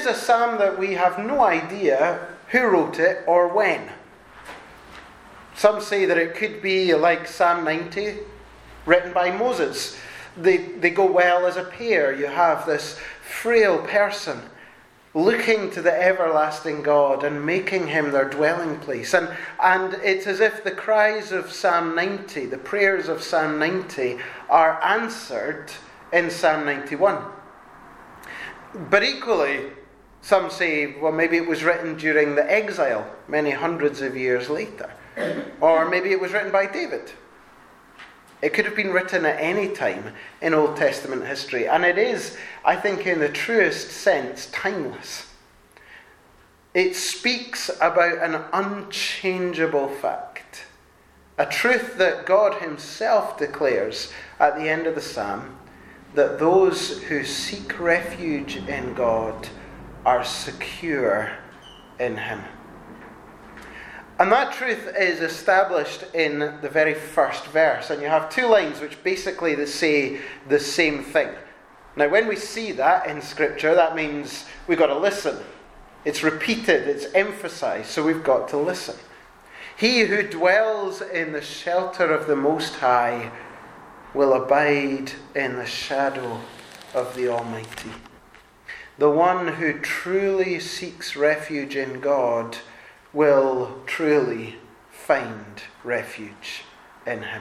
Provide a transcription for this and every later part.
is a psalm that we have no idea who wrote it or when. Some say that it could be like Psalm 90, written by Moses. They go well as a pair. You have this frail person looking to the everlasting God and making him their dwelling place. And it's as if the cries of Psalm 90, the prayers of Psalm 90, are answered in Psalm 91. But equally, some say, well, maybe it was written during the exile, many hundreds of years later. Or maybe it was written by David. It could have been written at any time in Old Testament history. And it is, I think, in the truest sense, timeless. It speaks about an unchangeable fact. A truth that God himself declares at the end of the psalm, that those who seek refuge in God are secure in him. And that truth is established in the very first verse. And you have two lines which basically say the same thing. Now, when we see that in Scripture, that means we've got to listen. It's repeated, it's emphasized, so we've got to listen. He who dwells in the shelter of the Most High will abide in the shadow of the Almighty. The one who truly seeks refuge in God will truly find refuge in him.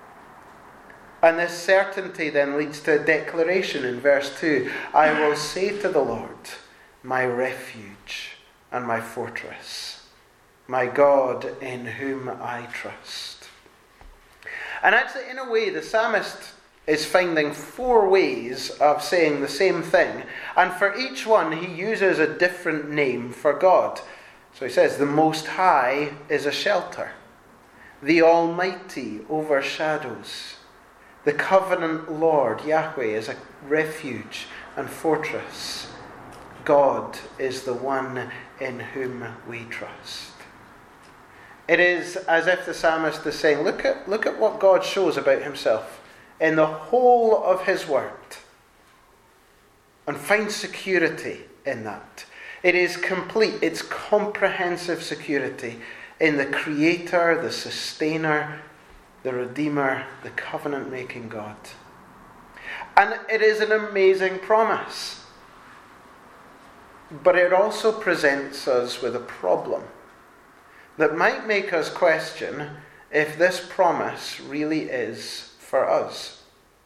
And this certainty then leads to a declaration in verse 2. I will say to the Lord, my refuge and my fortress, my God in whom I trust. And actually, in a way, the psalmist is finding 4 ways of saying the same thing. And for each one, he uses a different name for God. So he says, the Most High is a shelter. The Almighty overshadows. The covenant Lord, Yahweh, is a refuge and fortress. God is the one in whom we trust. It is as if the psalmist is saying, look at what God shows about himself in the whole of his word. And find security in that. It is complete, it's comprehensive security in the Creator, the Sustainer, the Redeemer, the covenant-making God. And it is an amazing promise. But it also presents us with a problem that might make us question if this promise really is for us.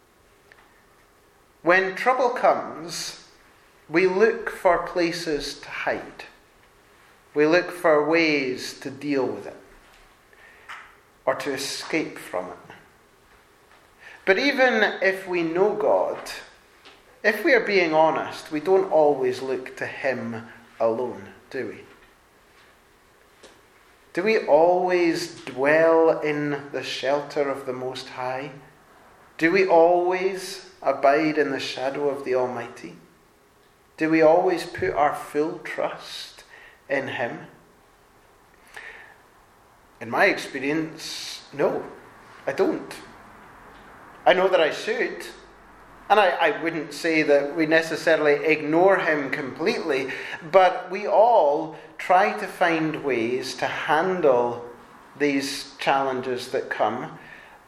When trouble comes, we look for places to hide. We look for ways to deal with it or to escape from it. But even if we know God, if we are being honest, we don't always look to him alone, do we? Do we always dwell in the shelter of the Most High? Do we always abide in the shadow of the Almighty? Do we always put our full trust in him? In my experience, no, I don't. I know that I should. And I wouldn't say that we necessarily ignore him completely, but we all try to find ways to handle these challenges that come.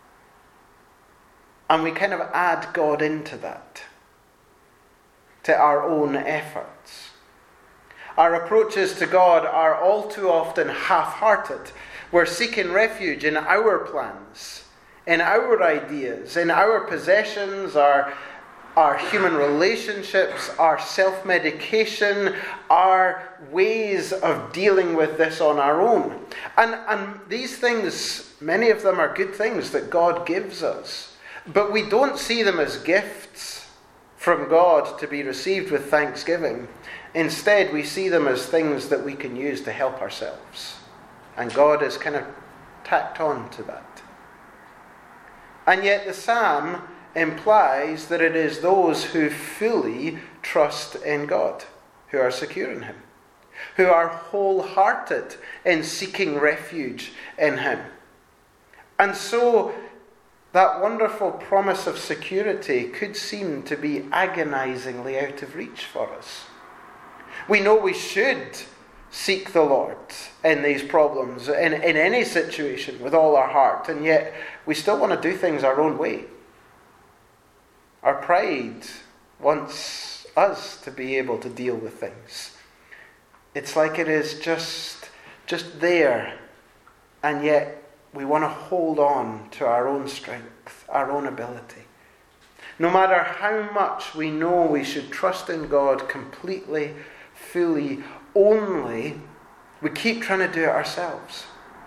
And we kind of add God into that, to our own efforts. Our approaches to God are all too often half-hearted. We're seeking refuge in our plans, in our ideas, in our possessions, our human relationships, our self-medication, our ways of dealing with this on our own. And these things, many of them are good things that God gives us. But we don't see them as gifts from God to be received with thanksgiving. Instead, we see them as things that we can use to help ourselves. And God is kind of tacked on to that. And yet the psalm implies that it is those who fully trust in God, who are secure in him, who are wholehearted in seeking refuge in him. And so that wonderful promise of security could seem to be agonizingly out of reach for us. We know we should seek the Lord in these problems, in any situation, with all our heart, and yet we still want to do things our own way. Our pride wants us to be able to deal with things. It's like it is just there, and yet we want to hold on to our own strength, our own ability. No matter how much we know we should trust in God completely, fully, only, we keep trying to do it ourselves.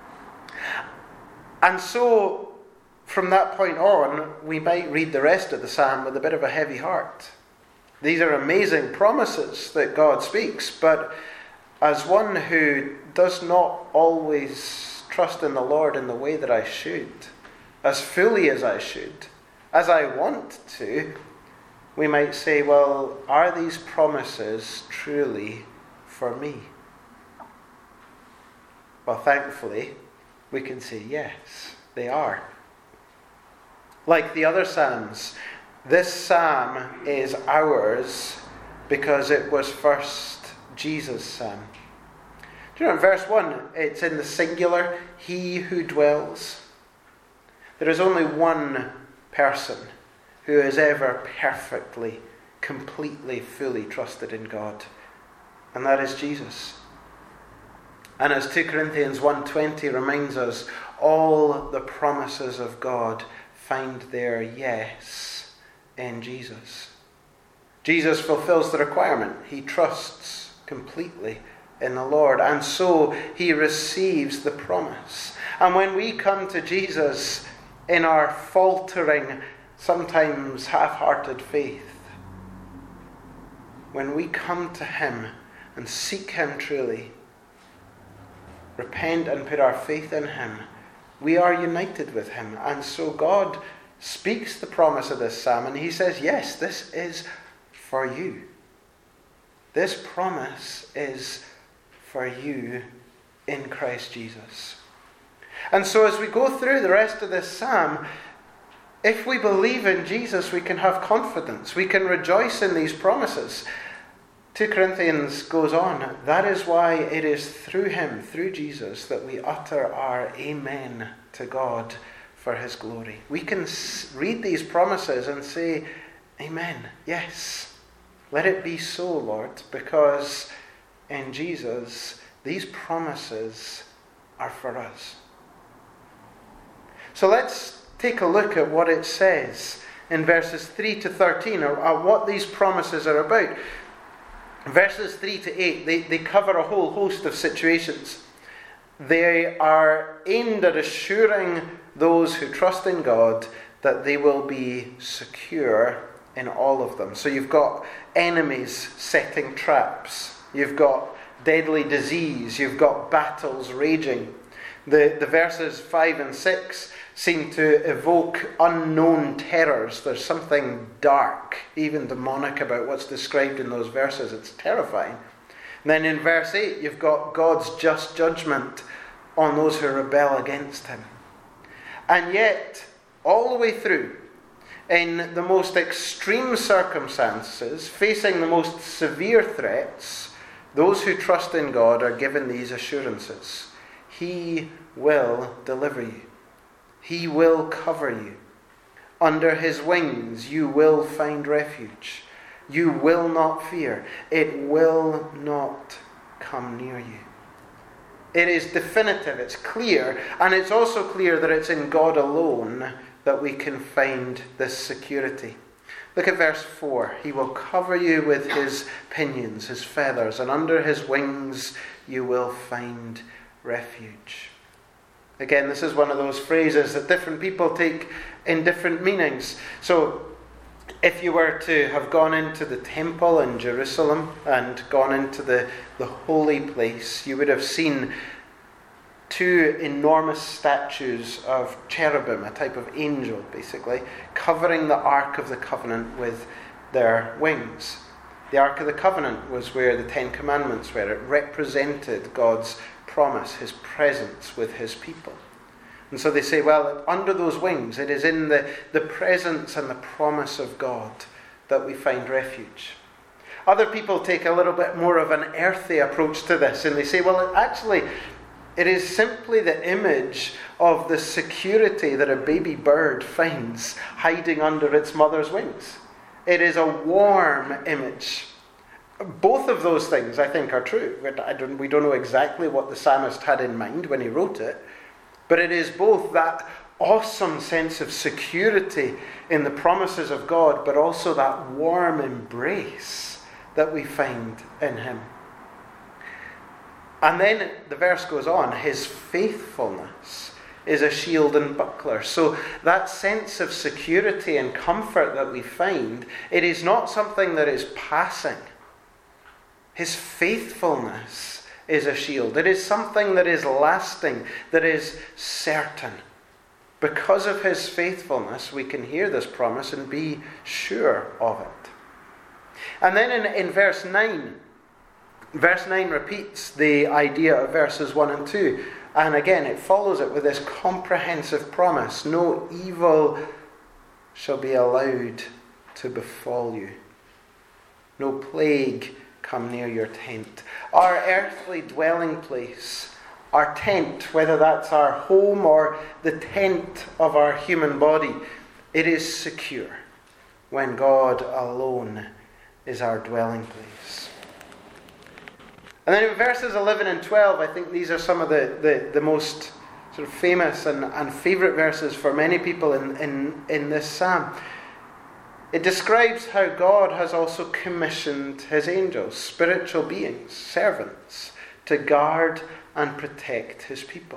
And so, from that point on, we might read the rest of the psalm with a bit of a heavy heart. These are amazing promises that God speaks, but as one who does not always trust in the Lord in the way that I should, as fully as I should, as I want to, we might say, well, are these promises truly for me? Well, thankfully, we can say yes, they are. Like the other psalms, this psalm is ours because it was first Jesus' psalm. Do you know in verse 1, it's in the singular, he who dwells. There is only one person who has ever perfectly, completely, fully trusted in God, and that is Jesus. And as 2 Corinthians 1:20 reminds us, all the promises of God find their yes in Jesus. Jesus fulfills the requirement. He trusts completely in the Lord, and so he receives the promise. And when we come to Jesus in our faltering, sometimes half-hearted faith, when we come to him and seek him truly, repent and put our faith in him, we are united with him. And so God speaks the promise of this psalm, and he says, yes, this is for you. This promise is for you in Christ Jesus. And so as we go through the rest of this psalm, if we believe in Jesus, we can have confidence. We can rejoice in these promises. 2 Corinthians goes on, that is why it is through him, through Jesus, that we utter our amen to God for his glory. We can read these promises and say, amen, yes, let it be so, Lord, because in Jesus, these promises are for us. So let's take a look at what it says in verses 3 to 13, or what these promises are about. Verses 3 to 8, they cover a whole host of situations. They are aimed at assuring those who trust in God that they will be secure in all of them. So you've got enemies setting traps. You've got deadly disease. You've got battles raging. The verses 5 and 6 seem to evoke unknown terrors. There's something dark, even demonic, about what's described in those verses. It's terrifying. And then in verse 8, you've got God's just judgment on those who rebel against him. And yet, all the way through, in the most extreme circumstances, facing the most severe threats, those who trust in God are given these assurances. He will deliver you. He will cover you. Under his wings you will find refuge. You will not fear. It will not come near you. It is definitive, it's clear, and it's also clear that it's in God alone that we can find this security. Look at verse 4. He will cover you with his pinions, his feathers, and under his wings you will find refuge. Again, this is one of those phrases that different people take in different meanings. So, if you were to have gone into the temple in Jerusalem and gone into the holy place, you would have seen two enormous statues of cherubim, a type of angel basically, covering the Ark of the Covenant with their wings. The Ark of the Covenant was where the Ten Commandments were. It represented God's promise, his presence with his people. And so they say, well, under those wings, it is in the presence and the promise of God that we find refuge. Other people take a little bit more of an earthy approach to this, and they say, well, actually, it is simply the image of the security that a baby bird finds hiding under its mother's wings. It is a warm image. Both of those things, I think, are true. We don't know exactly what the psalmist had in mind when he wrote it, but it is both that awesome sense of security in the promises of God, but also that warm embrace that we find in him. And then the verse goes on, his faithfulness is a shield and buckler. So that sense of security and comfort that we find, it is not something that is passing. His faithfulness is a shield. It is something that is lasting, that is certain. Because of his faithfulness, we can hear this promise and be sure of it. And then in verse 9 repeats the idea of verses 1 and 2. And again, it follows it with this comprehensive promise. No evil shall be allowed to befall you. No plague come near your tent. Our earthly dwelling place, our tent, whether that's our home or the tent of our human body, it is secure when God alone is our dwelling place. And then in verses 11 and 12, I think these are some of the most sort of famous and favourite verses for many people in this psalm. It describes how God has also commissioned his angels, spiritual beings, servants, to guard and protect his people.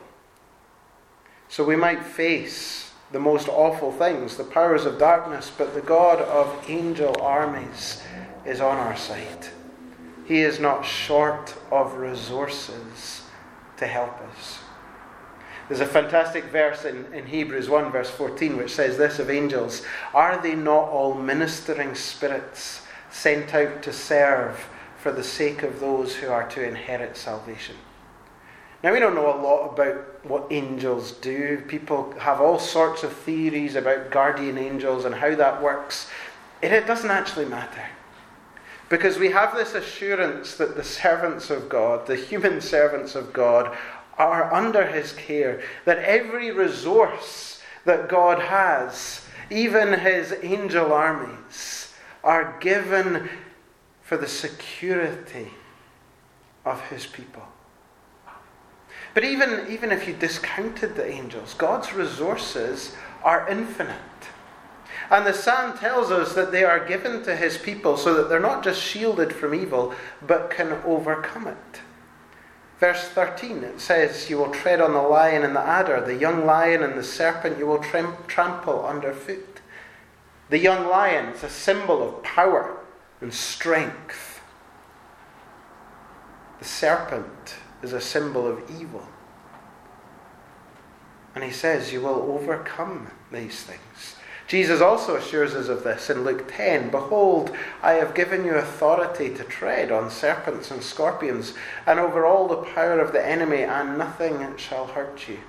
So we might face the most awful things, the powers of darkness, but the God of angel armies is on our side. He is not short of resources to help us. There's a fantastic verse in Hebrews 1 verse 14 which says this of angels, "Are they not all ministering spirits sent out to serve for the sake of those who are to inherit salvation?" Now we don't know a lot about what angels do. People have all sorts of theories about guardian angels and how that works. It doesn't actually matter. Because we have this assurance that the servants of God, the human servants of God, are under his care, that every resource that God has, even his angel armies, are given for the security of his people. But even if you discounted the angels, God's resources are infinite. And the psalm tells us that they are given to his people so that they're not just shielded from evil, but can overcome it. Verse 13, it says, "You will tread on the lion and the adder, the young lion and the serpent you will trample underfoot." The young lion is a symbol of power and strength. The serpent is a symbol of evil. And he says, you will overcome these things. Jesus also assures us of this in Luke 10. "Behold, I have given you authority to tread on serpents and scorpions, and over all the power of the enemy, and nothing shall hurt you."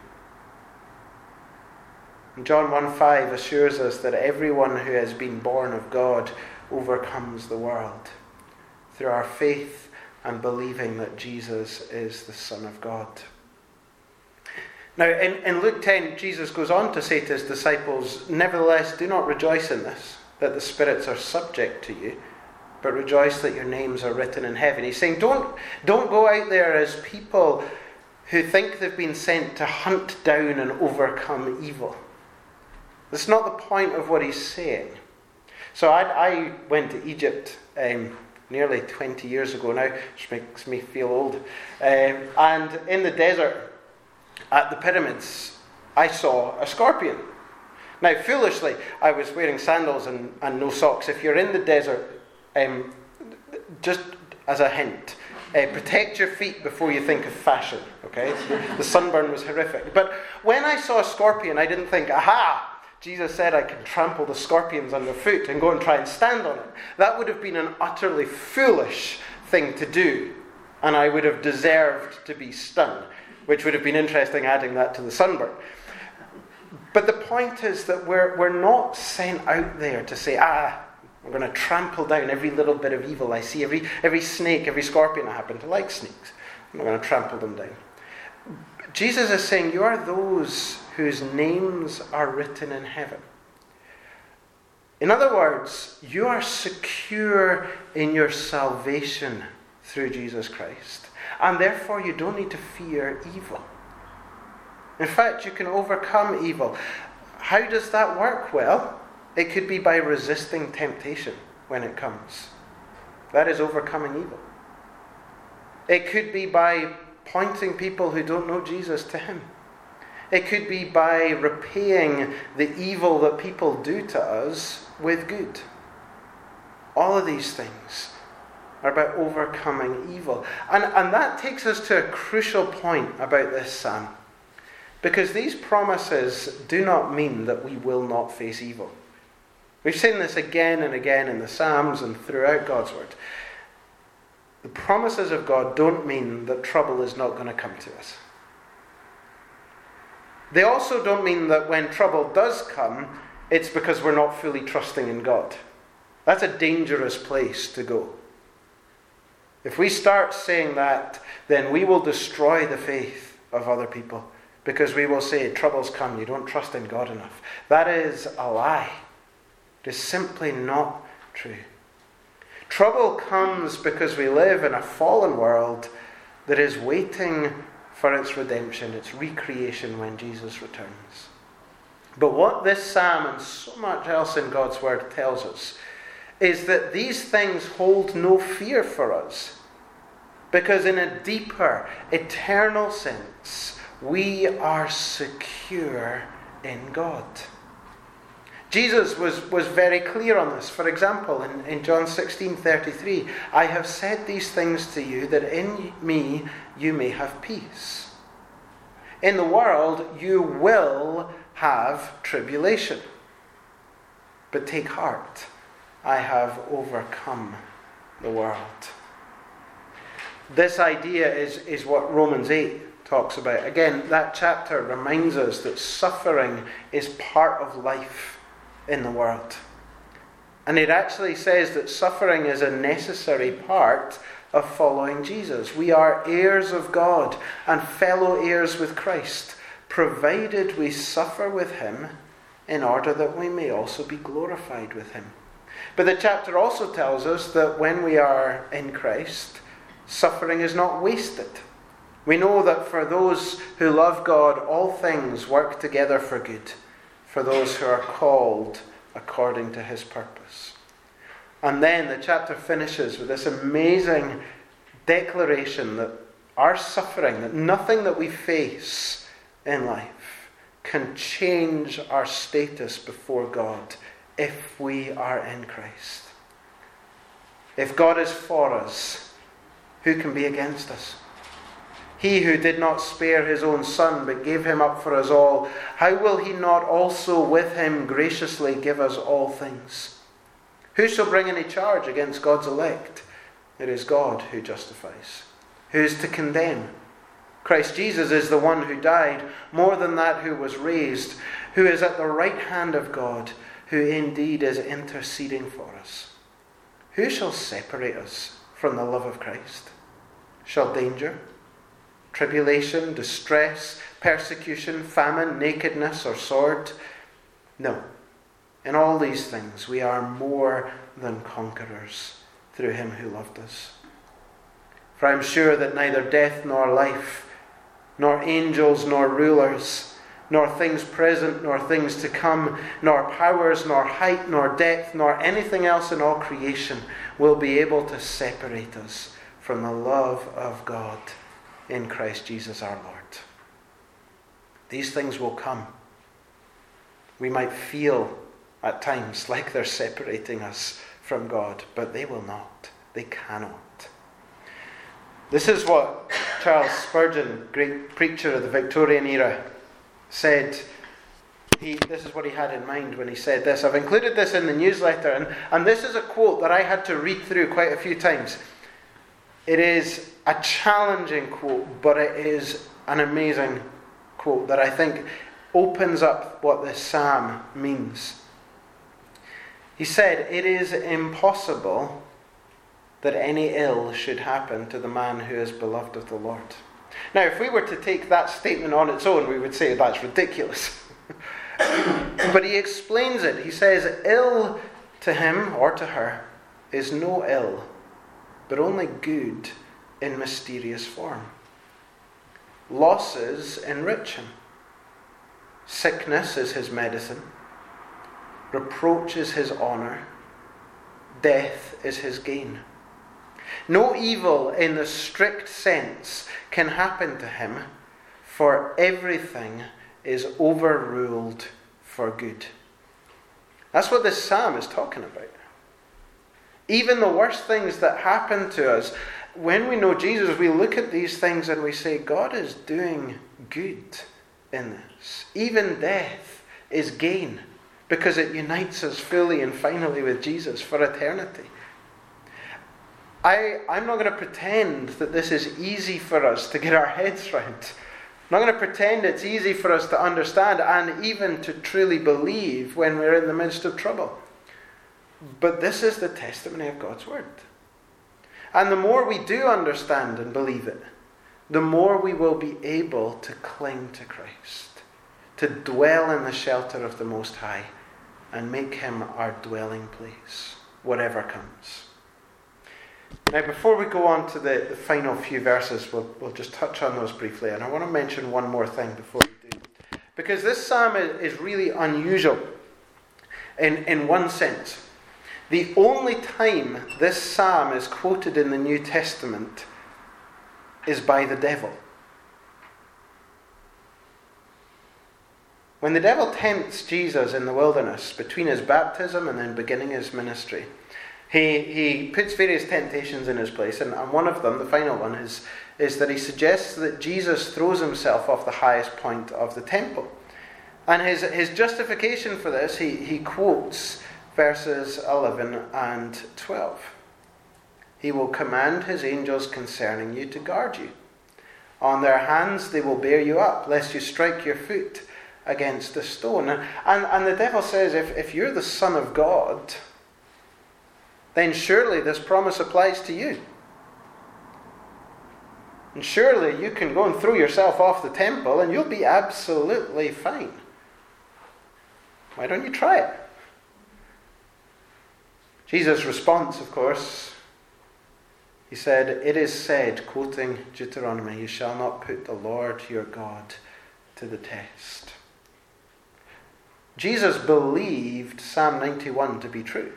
And John 1:5 assures us that everyone who has been born of God overcomes the world through our faith and believing that Jesus is the Son of God. Now, in Luke 10, Jesus goes on to say to his disciples, "Nevertheless, do not rejoice in this, that the spirits are subject to you, but rejoice that your names are written in heaven." He's saying, don't go out there as people who think they've been sent to hunt down and overcome evil. That's not the point of what he's saying. So I went to Egypt nearly 20 years ago now, which makes me feel old. And in the desert, at the pyramids, I saw a scorpion. Now, foolishly, I was wearing sandals and no socks. If you're in the desert, just as a hint, protect your feet before you think of fashion, okay? The sunburn was horrific. But when I saw a scorpion, I didn't think, aha, Jesus said I can trample the scorpions underfoot and go and try and stand on it. That would have been an utterly foolish thing to do, and I would have deserved to be stung, which would have been interesting adding that to the sunburn. But the point is that we're not sent out there to say, I'm going to trample down every little bit of evil I see, every snake, every scorpion. I happen to like snakes. I'm going to trample them down. Jesus is saying, you are those whose names are written in heaven. In other words, you are secure in your salvation through Jesus Christ. And therefore you don't need to fear evil. In fact, you can overcome evil. How does that work? Well, it could be by resisting temptation when it comes. That is overcoming evil. It could be by pointing people who don't know Jesus to Him. It could be by repaying the evil that people do to us with good. All of these things are about overcoming evil. And that takes us to a crucial point about this psalm. Because these promises do not mean that we will not face evil. We've seen this again and again in the Psalms and throughout God's Word. The promises of God don't mean that trouble is not going to come to us. They also don't mean that when trouble does come, it's because we're not fully trusting in God. That's a dangerous place to go. If we start saying that, then we will destroy the faith of other people. Because we will say, troubles come, you don't trust in God enough. That is a lie. It is simply not true. Trouble comes because we live in a fallen world that is waiting for its redemption, its recreation when Jesus returns. But what this psalm and so much else in God's Word tells us is that these things hold no fear for us. Because in a deeper, eternal sense, we are secure in God. Jesus was very clear on this. For example, in John 16:33, I have said these things to you that in me you may have peace. In the world you will have tribulation. But take heart, I have overcome the world. This idea is what Romans 8 talks about. Again, that chapter reminds us that suffering is part of life in the world. And it actually says that suffering is a necessary part of following Jesus. We are heirs of God and fellow heirs with Christ, provided we suffer with Him in order that we may also be glorified with Him. But the chapter also tells us that when we are in Christ, suffering is not wasted. We know that for those who love God, all things work together for good, for those who are called according to His purpose. And then the chapter finishes with this amazing declaration that our suffering, that nothing that we face in life can change our status before God if we are in Christ. If God is for us, who can be against us? He who did not spare His own Son, but gave Him up for us all, how will He not also with Him graciously give us all things? Who shall bring any charge against God's elect? It is God who justifies. Who is to condemn? Christ Jesus is the one who died, more than that, who was raised, who is at the right hand of God, who indeed is interceding for us. Who shall separate us from the love of Christ? Shall danger, tribulation, distress, persecution, famine, nakedness, or sword? No. In all these things we are more than conquerors through Him who loved us. For I am sure that neither death nor life, nor angels nor rulers, nor things present nor things to come, nor powers, nor height, nor depth, nor anything else in all creation will be able to separate us from the love of God in Christ Jesus our Lord. These things will come. We might feel at times like they're separating us from God, but they will not. They cannot. This is what Charles Spurgeon, great preacher of the Victorian era, said. This is what he had in mind when he said this. I've included this in the newsletter, and this is a quote that I had to read through quite a few times. It is a challenging quote, but it is an amazing quote that I think opens up what this psalm means. He said, "It is impossible that any ill should happen to the man who is beloved of the Lord." Now, if we were to take that statement on its own, we would say that's ridiculous. But he explains it. He says, ill to him or to her is no ill, but only good in mysterious form. Losses enrich him. Sickness is his medicine. Reproach is his honour. Death is his gain. No evil in the strict sense can happen to him, for everything is overruled for good. That's what this psalm is talking about. Even the worst things that happen to us, when we know Jesus, we look at these things and we say, God is doing good in this. Even death is gain, because it unites us fully and finally with Jesus for eternity. I'm not going to pretend that this is easy for us to get our heads round. I'm not going to pretend it's easy for us to understand and even to truly believe when we're in the midst of trouble. But this is the testimony of God's word. And the more we do understand and believe it, the more we will be able to cling to Christ, to dwell in the shelter of the Most High, and make him our dwelling place, whatever comes. Now, before we go on to the final few verses, we'll just touch on those briefly. And I want to mention one more thing before we do. Because this psalm is really unusual in one sense. The only time this psalm is quoted in the New Testament is by the devil. When the devil tempts Jesus in the wilderness between his baptism and then beginning his ministry, he puts various temptations in his place, and one of them, the final one, is that he suggests that Jesus throws himself off the highest point of the temple. And his justification for this, he quotes verses 11 and 12. He will command his angels concerning you to guard you. On their hands they will bear you up, lest you strike your foot against a stone. And the devil says, if you're the Son of God, then surely this promise applies to you. And surely you can go and throw yourself off the temple and you'll be absolutely fine. Why don't you try it? Jesus' response, of course, he said, "It is said," quoting Deuteronomy, "you shall not put the Lord your God to the test." Jesus believed Psalm 91 to be true.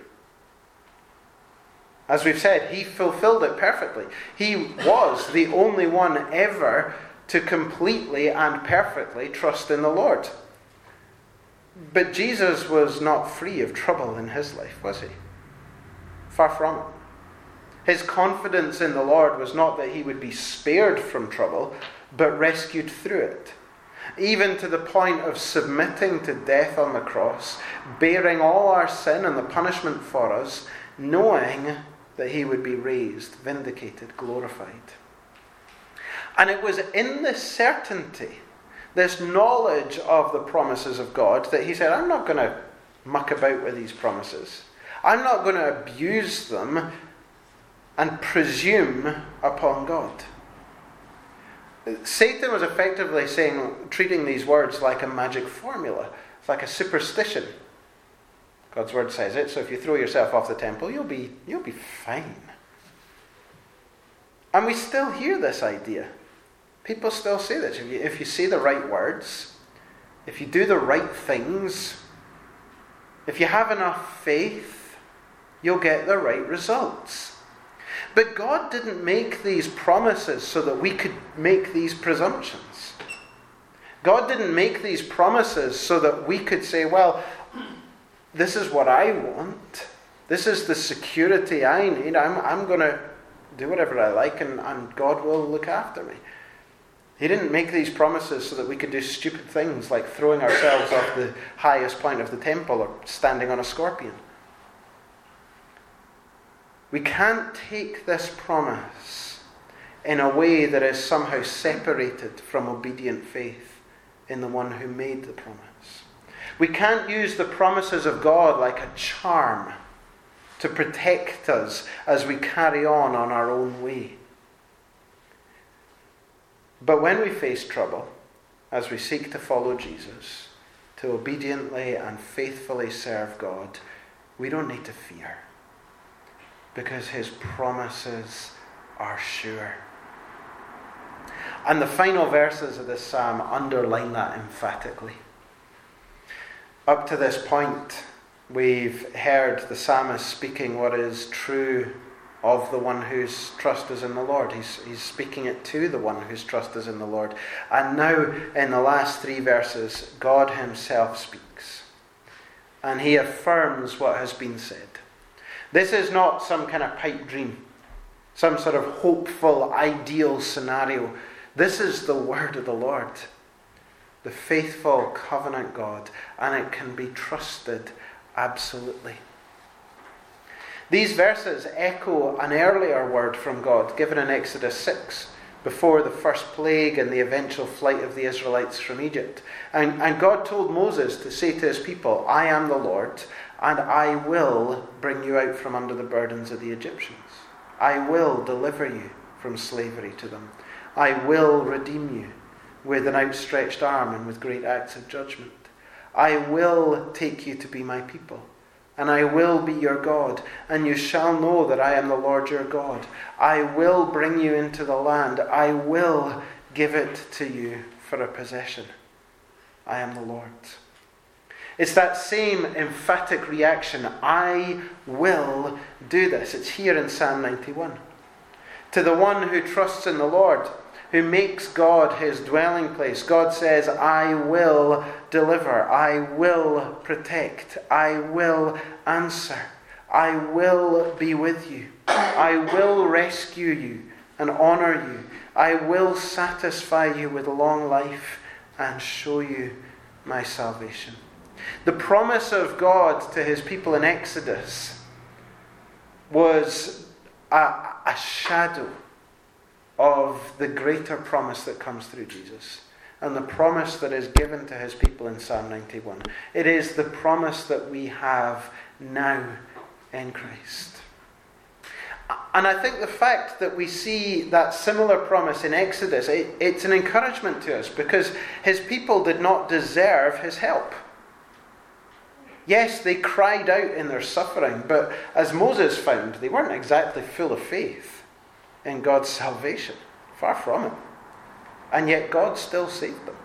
As we've said, he fulfilled it perfectly. He was the only one ever to completely and perfectly trust in the Lord. But Jesus was not free of trouble in his life, was he? Far from it. His confidence in the Lord was not that he would be spared from trouble, but rescued through it. Even to the point of submitting to death on the cross, bearing all our sin and the punishment for us, knowing that he would be raised, vindicated, glorified. And it was in this certainty, this knowledge of the promises of God, that he said, I'm not going to muck about with these promises. I'm not going to abuse them and presume upon God. Satan was effectively treating these words like a magic formula. It's like a superstition. God's word says it, so if you throw yourself off the temple, you'll be fine. And we still hear this idea. People still say this. If you say the right words, if you do the right things, if you have enough faith, you'll get the right results. But God didn't make these promises so that we could make these presumptions. God didn't make these promises so that we could say, well, this is what I want. This is the security I need. I'm going to do whatever I like and God will look after me. He didn't make these promises so that we could do stupid things like throwing ourselves off the highest point of the temple or standing on a scorpion. We can't take this promise in a way that is somehow separated from obedient faith in the one who made the promise. We can't use the promises of God like a charm to protect us as we carry on our own way. But when we face trouble, as we seek to follow Jesus, to obediently and faithfully serve God, we don't need to fear, because his promises are sure. And the final verses of this psalm underline that emphatically. Up to this point, we've heard the psalmist speaking what is true of the one whose trust is in the Lord. He's speaking it to the one whose trust is in the Lord. And now, in the last 3 verses, God himself speaks. And he affirms what has been said. This is not some kind of pipe dream, some sort of hopeful, ideal scenario. This is the word of the Lord, the faithful covenant God, and it can be trusted absolutely. These verses echo an earlier word from God given in Exodus 6, before the first plague and the eventual flight of the Israelites from Egypt. And God told Moses to say to his people, I am the Lord, and I will bring you out from under the burdens of the Egyptians. I will deliver you from slavery to them. I will redeem you with an outstretched arm and with great acts of judgment. I will take you to be my people, and I will be your God, and you shall know that I am the Lord your God. I will bring you into the land. I will give it to you for a possession. I am the Lord. It's that same emphatic reaction. I will do this. It's here in Psalm 91. To the one who trusts in the Lord, who makes God his dwelling place, God says, I will deliver, I will protect, I will answer, I will be with you, I will rescue you and honor you, I will satisfy you with long life and show you my salvation. The promise of God to his people in Exodus was a shadow of the greater promise that comes through Jesus, and the promise that is given to his people in Psalm 91. It is the promise that we have now in Christ. And I think the fact that we see that similar promise in Exodus, it's an encouragement to us, because his people did not deserve his help. Yes, they cried out in their suffering, but as Moses found, they weren't exactly full of faith in God's salvation. Far from it. And yet God still saved them.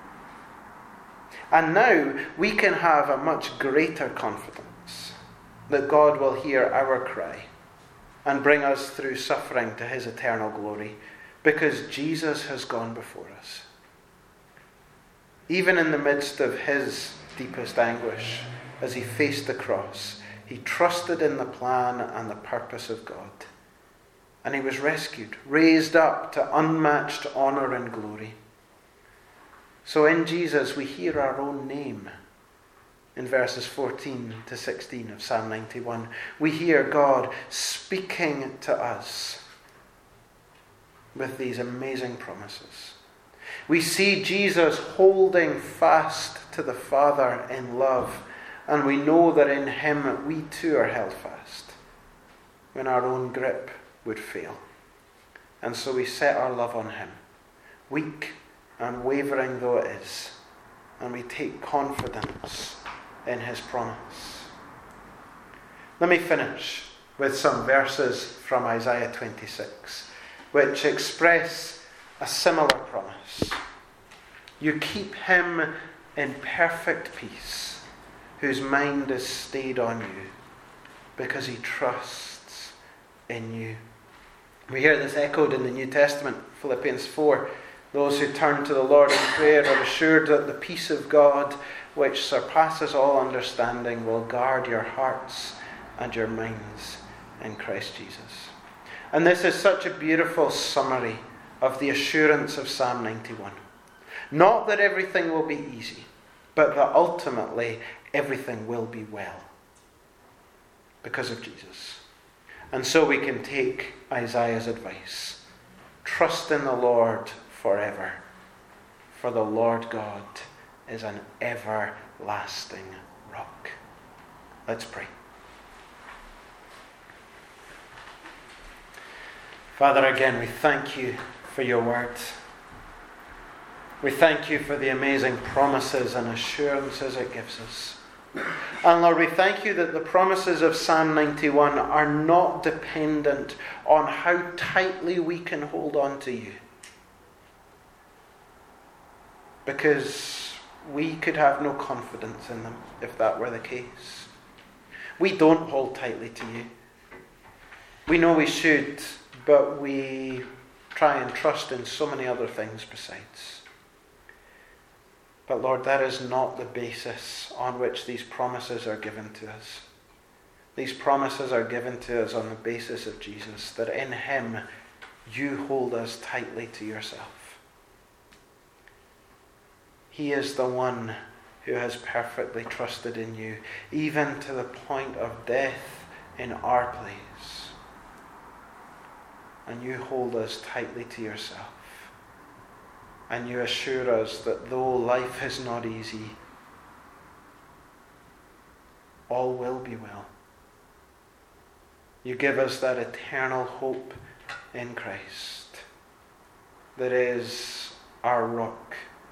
And now we can have a much greater confidence that God will hear our cry and bring us through suffering to his eternal glory, because Jesus has gone before us. Even in the midst of his deepest anguish, as he faced the cross, he trusted in the plan and the purpose of God. And he was rescued, raised up to unmatched honour and glory. So in Jesus we hear our own name. In verses 14 to 16 of Psalm 91, we hear God speaking to us with these amazing promises. We see Jesus holding fast to the Father in love, and we know that in him we too are held fast when our own grip would fail. And so we set our love on him, weak and wavering though it is, and we take confidence in his promise. Let me finish with some verses from Isaiah 26, which express a similar promise. You keep him in perfect peace, whose mind is stayed on you, because he trusts in you. We hear this echoed in the New Testament, Philippians 4. Those who turn to the Lord in prayer are assured that the peace of God, which surpasses all understanding, will guard your hearts and your minds in Christ Jesus. And this is such a beautiful summary of the assurance of Psalm 91. Not that everything will be easy, but that ultimately everything will be well because of Jesus. And so we can take Isaiah's advice. Trust in the Lord forever, for the Lord God is an everlasting rock. Let's pray. Father, again, we thank you for your word. We thank you for the amazing promises and assurances it gives us. And Lord, we thank you that the promises of Psalm 91 are not dependent on how tightly we can hold on to you. Because we could have no confidence in them if that were the case. We don't hold tightly to you. We know we should, but we try and trust in so many other things besides. But Lord, that is not the basis on which these promises are given to us. These promises are given to us on the basis of Jesus, that in him you hold us tightly to yourself. He is the one who has perfectly trusted in you, even to the point of death in our place. And you hold us tightly to yourself. And you assure us that though life is not easy, all will be well. You give us that eternal hope in Christ that is our rock.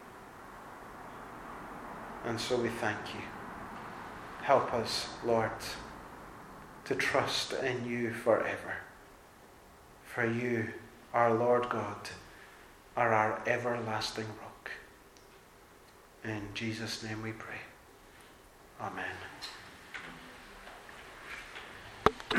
And so we thank you. Help us, Lord, to trust in you forever. For you, our Lord God, are our everlasting rock. In Jesus' name we pray. Amen.